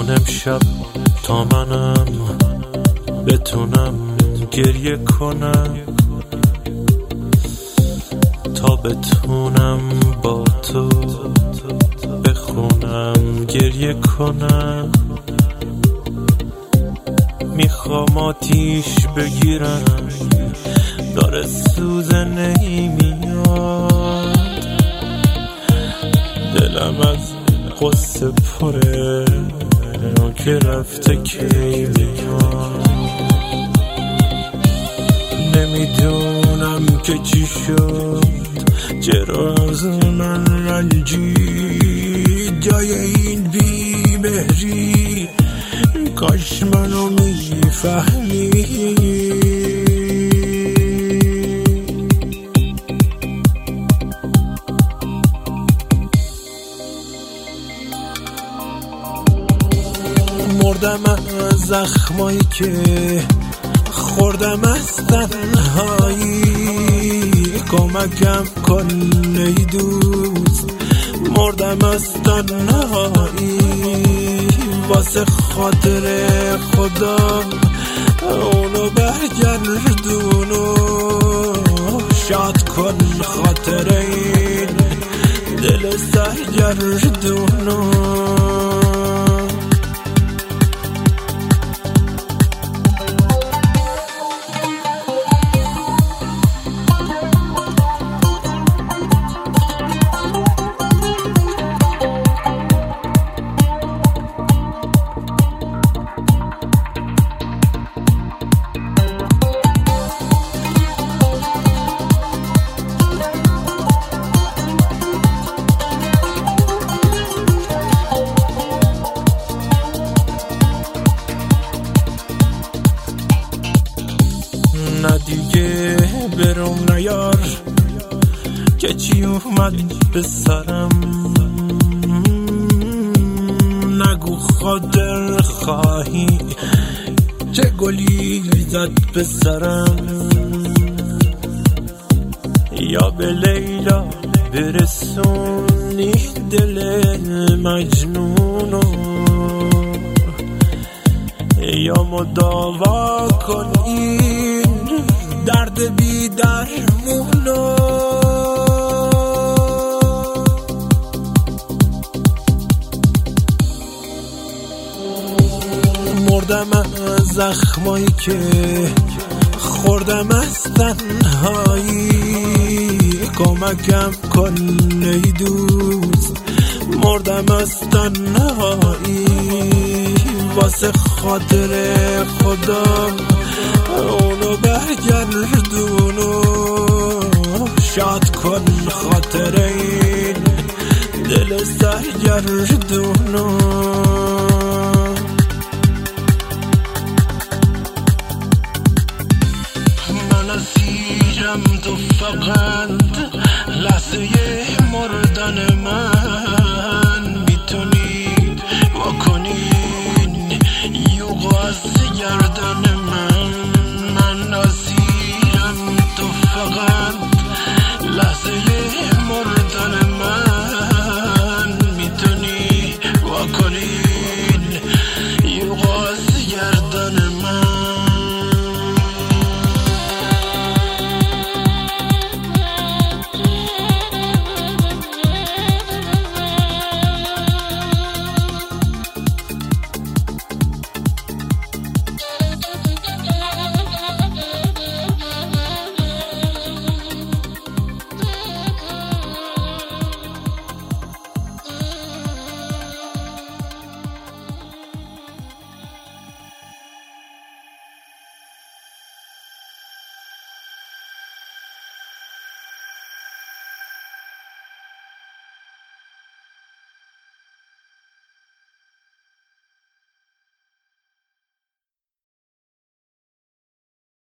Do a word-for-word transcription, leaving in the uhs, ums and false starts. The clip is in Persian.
کن امشب تا منم بتونم گریه کنم، تا بتونم با تو بخونم گریه کنم. میخوام آتیش بگیرم داره سوزه نمیاد، دلم از قصه پره که رفته کی میاد. نمیدونم که چی شد، چرا از من رنجی جای این بی مهری، کاش منو میفهمی. مردم از زخمایی که خوردم از تنهایی، کمکم کن ای دوست، مردم از تنهایی. واسه خاطر خدا اونو برگردونو، شاد کن خاطر این دل سرگردونو. نه دیگه برم نیار که چی اومد به سرم، نگو خاطر خواهی چه گلی زد به سرم. یا به لیلا برسونی دل مجنونو، یا مداوا کن این درد بی درمونو. مردم از زخمایی که خوردم از تنهایی، کمکم کن ای دوست، مردم از تنهایی. واسه خاطر خدا اونو برگردونو، شاد کن خاطر این دل سرگردونو. من اسیرم تو فقط لحظه مردن من،